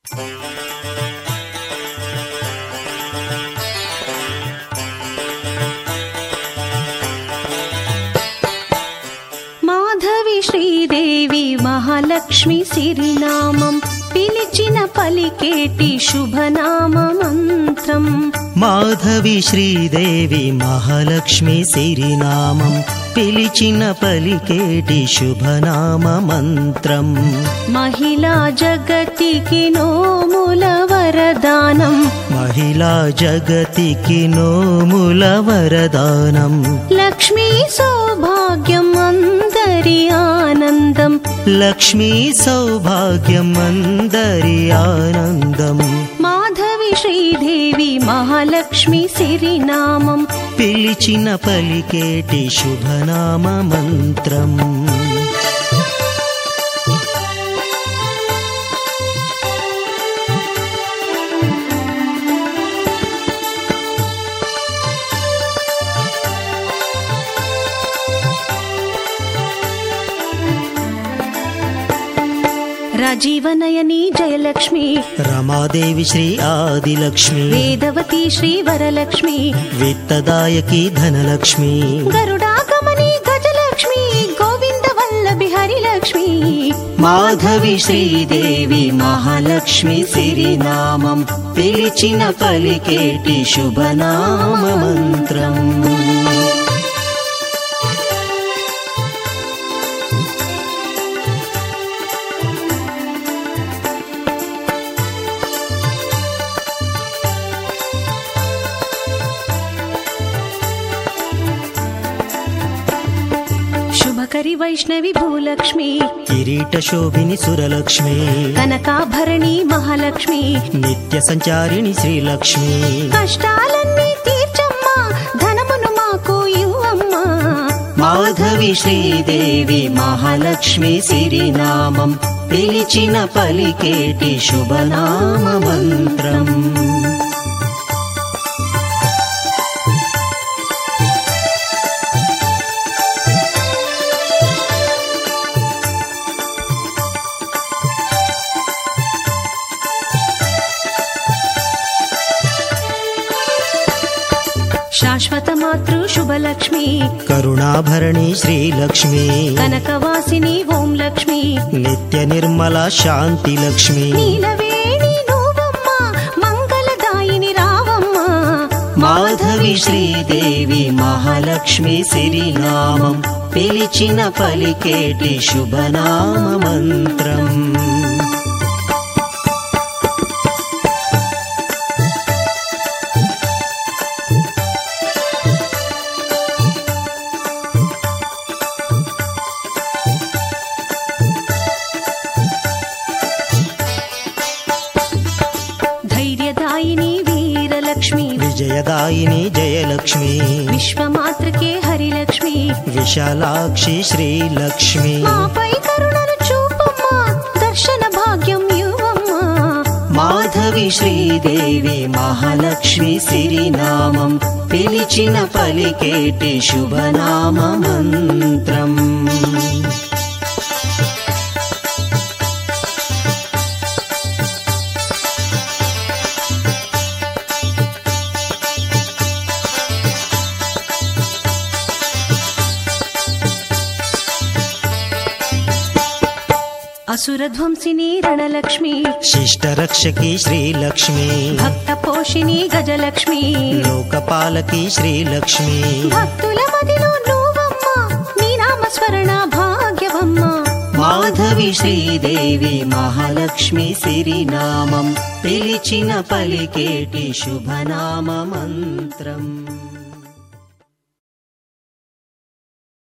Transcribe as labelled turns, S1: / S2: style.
S1: మాధవి శ్రీదేవి మహాలక్ష్మి సిరినామం పిలిచిన పలికేటి శుభనామ మంత్రం.
S2: మాధవి శ్రీదేవి మహాలక్ష్మి సిరినామం పిలిచిన పలికేటి శుభనామ మంత్రం.
S1: మహిళా జగతికి నోముల వరదానం,
S2: మహిళా జగతికి నోముల వరదానం.
S1: లక్ష్మీ సౌభాగ్యం అందరి ఆనందం,
S2: లక్ష్మీ సౌభాగ్యం అందరి ఆనందం.
S1: మాధవి శ్రీదేవి మహాలక్ష్మి సిరినామం
S2: పిలిచిన పలికేటి శుభనామ మంత్రం.
S1: రాజీవనయని జయలక్ష్మి,
S2: రమాదేవి శ్రీ ఆదిలక్ష్మి,
S1: వేదవతి శ్రీ వరలక్ష్మి,
S2: విత్తదాయకి ధనలక్ష్మి,
S1: గరుడాగమని గజలక్ష్మి, గోవింద వల్లభి హరిలక్ష్మి.
S2: మాధవి శ్రీదేవి మహాలక్ష్మి సిరినామం పిలిచిన పలికేటి శుభనామ మంత్రం.
S1: శుభకరి వైష్ణవి భూలక్ష్మి,
S2: కిరీట శోభిని సురలక్ష్మి,
S1: కనకాభరణి మహాలక్ష్మి,
S2: నిత్య సంచారిణి శ్రీలక్ష్మి.
S1: కష్టాలన్నీ తీర్చమ్మా, ధనమును మాకు ఇవ్వమ్మా.
S2: మాధవి శ్రీదేవి మహాలక్ష్మి సిరినామం పిలిచిన పలికేటి శుభనామ మంత్రం.
S1: శాశ్వత మాతృ శుభలక్ష్మి,
S2: కరుణాభరణి శ్రీలక్ష్మి,
S1: కనకవాసిని ఓం లక్ష్మి,
S2: నిత్య నిర్మల శాంతి లక్ష్మి.
S1: నీలవేణి నువ్వమ్మ, మంగళదాయిని రావమ్మ.
S2: మాధవి శ్రీదేవి మహాలక్ష్మి సిరినామం పిలిచిన పలికేటి శుభనామ మంత్రం.
S1: ధైర్యదాయిని వీరలక్ష్మి,
S2: విజయదాయిని జయలక్ష్మి,
S1: విశ్వమాతృకే హరిలక్ష్మి,
S2: విశాలాక్షి శ్రీలక్ష్మి.
S1: మాపై కరుణను చూపమ్మా, దర్శన భాగ్యం ఇవ్వమ్మా.
S2: మాధవి శ్రీదేవి మహాలక్ష్మి సిరినామం పిలిచిన పలికేటి శుభనామ మంత్రం.
S1: అసురధ్వంసిని రణలక్ష్మి,
S2: శిష్టరక్షకి శ్రీలక్ష్మి,
S1: భక్త పోషిణి గజలక్ష్మి,
S2: లోకపాలకి శ్రీలక్ష్మి.
S1: భక్తుల మదిలో నువ్వమ్మ, నీ నామస్మరణ భాగ్యవమ్మ.
S2: మాధవి శ్రీదేవి మహాలక్ష్మి సిరినామం పిలిచిన పలికేటి శుభనామ మంత్రం.